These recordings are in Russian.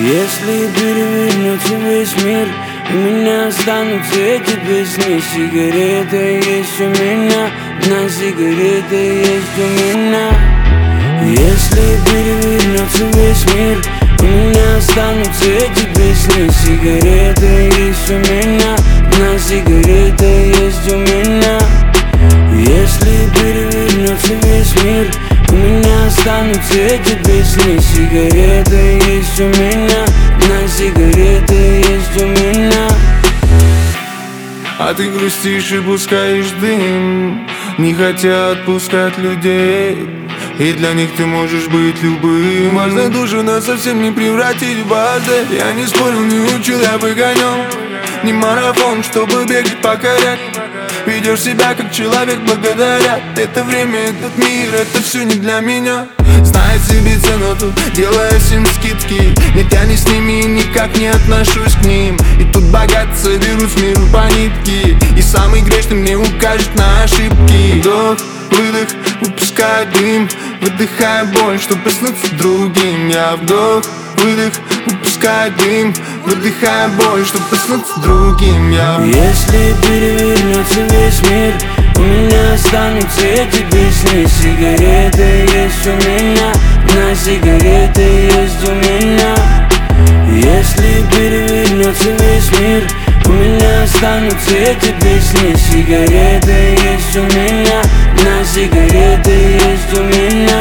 Если перевернется весь мир, у меня останутся эти песни. Сигарета есть у меня, одна сигарета есть у меня. Если перевернется весь мир, у меня останутся эти песни. Сигарета есть у меня, одна сигарета есть у меня. Если перевернется весь мир, у меня останутся эти песни. Сигарета есть у меня, одна сигарета есть у меня. А ты грустишь и пускаешь дым, не хотят отпускать людей, и для них ты можешь быть любым. Важная душу нас совсем не превратить в базы. Я не спорил, не учил, я выгонял. Не марафон, чтобы бегать, покорять. Ведешь себя как человек, благодаря. Это время, этот мир, это все не для меня. Знает себе цену тут, делая всем скидки. Нет, я не с ними, никак не отношусь к ним. И тут богатцы берут с миру по нитке, и самый грешный мне укажет на ошибки. Вдох, выдох, выпускаю дым, выдыхая боль, чтобы проснуться другим. Я вдох, выдох, выпускаю дым, выдыхая боль, чтобы проснуться другим. Если перевернется весь мир, у меня останутся эти песни. Сигарета есть у меня, одна сигарета есть у меня. Если перевернется весь мир, у меня останутся эти песни. Сигарета есть у меня, одна сигарета есть у меня.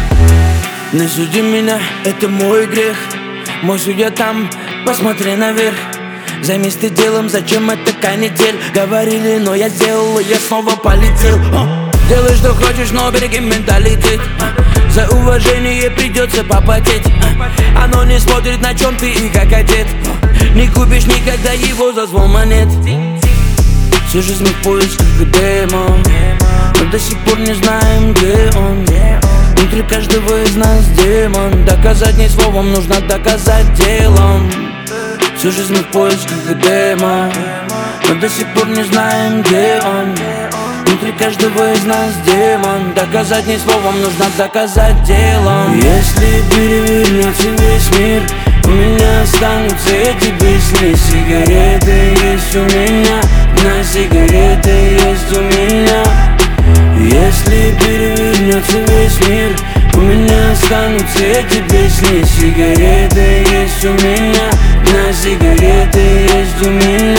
Не суди меня, это мой грех. Мой судья там, посмотри наверх. Займись ты делом, зачем это канитель? Говорили, но я сделал, и я снова полетел. Делай, что хочешь, но береги менталитет. За уважение придется попотеть. Оно не смотрит, на чем ты и как одет. Не купишь никогда его за звон монет. Всю жизнь мы в поисках демона, но до сих пор не знаем, где он. Внутри каждого из нас демон. Доказать не словом, нужно доказать делом. Всю жизнь мы в поисках демона, но до сих пор не знаем, где он. Внутри каждого из нас демон. Доказать не словом, нужно доказать делом. Если перевернется весь мир, у меня останутся эти песни. Сигарета есть у меня, одна сигарета есть у меня. Если перевернется весь мир, у меня останутся эти песни. Сигарета есть у меня, одна сигарета есть у меня.